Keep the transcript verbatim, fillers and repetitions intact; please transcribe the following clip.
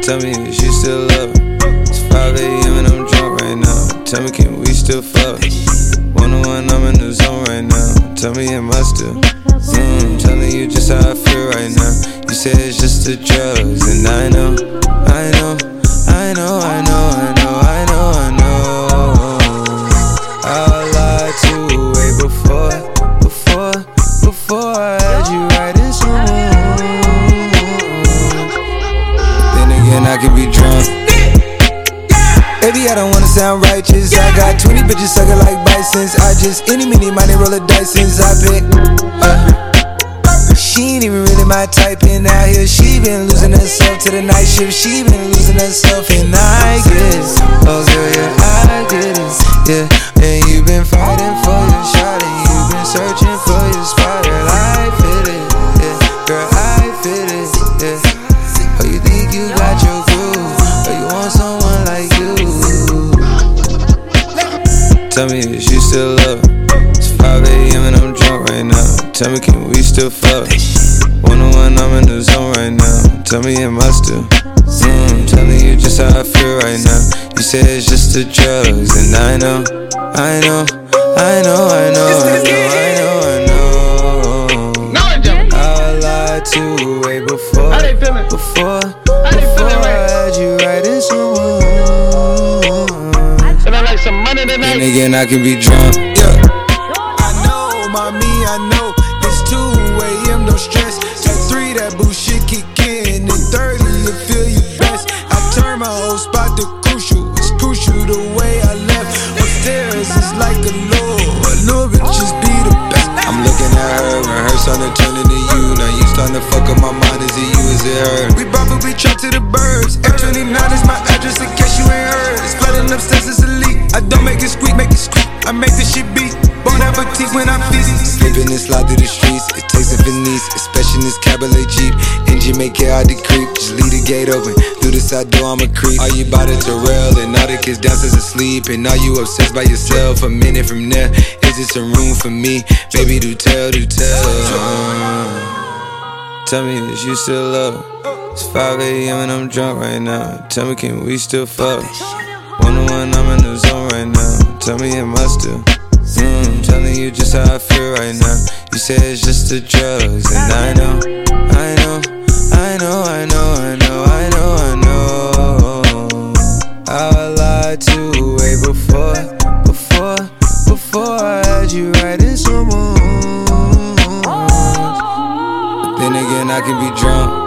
Tell me if you still love her. It's five A M and I'm drunk right now. Tell me, can we still fuck? One on one, I'm in the zone right now. Tell me, am I still? Mm, telling you just how I feel right now. You say it's just the drugs, and I know, I know, I know, I know, I know, I know, I know. I lied to you way before, before, before I had you writing someone. Then again, I could be drunk. Baby, I don't wanna sound righteous. I got twenty bitches sucking like bisons. I just any, mini, money, roll a dice since I pick uh, she ain't even really my type, and out here she been losing herself to the night shift. She been losing herself, and I get it. Oh girl, yeah, I get it. Yeah, and you been fighting for your shot, and you been searching for your spot. Girl, I feel it. Yeah, girl, I feel it. Yeah. Oh, you think you got your groove, or you want someone like you? Tell me if you still love her. It's five A M and I'm drunk right now. Tell me, can we still fuck? One on one, I'm in the zone right now. Tell me, am I still? Mm, telling you just how I feel right now. You say it's just the drugs, and I know, I know, I know, I know, I know, I know, I know. I lied to you way before, before, before I had you writing someone. And again, I can be drunk. Yeah. I know, mommy, I know. It's two A M, no stress. At three, that bullshit kick in. At thirty, you feel your best. I turn my whole spot to crucial. It's crucial the way I left. Upstairs, it's like a law. A little bit just be the best. I'm looking at her and her starting to turn into you. Now you starting to fuck up my mind. Is it you, is it her? We probably trapped to the birds. F twenty-nine is my address in case you ain't heard. It's flooding upstairs, it's a leak. I don't make it squeak, make it squeak. I make this shit beat. Won't have a teeth when I'm busy. Slipping and slide through the streets. It takes a finesse, especially in this cabaret Jeep. Engine make it hard to creep. Just leave the gate open. Through the side door, I'm a creep. Are you by the Terrell? And all the kids downstairs asleep. And are you obsessed by yourself? A minute from there, is this a room for me? Baby, do tell, do tell. Uh, tell me that you still love her. It's five A M and I'm drunk right now. Tell me, can we still fuck? One on one, I'm in the zone right now. Tell me, am I still? Mm, telling you just how I feel right now. You say it's just the drugs, and I know, I know, I know, I know, I know, I know, I know. I lied to you way before, before, before I had you writing someone. But then again, I can be drunk.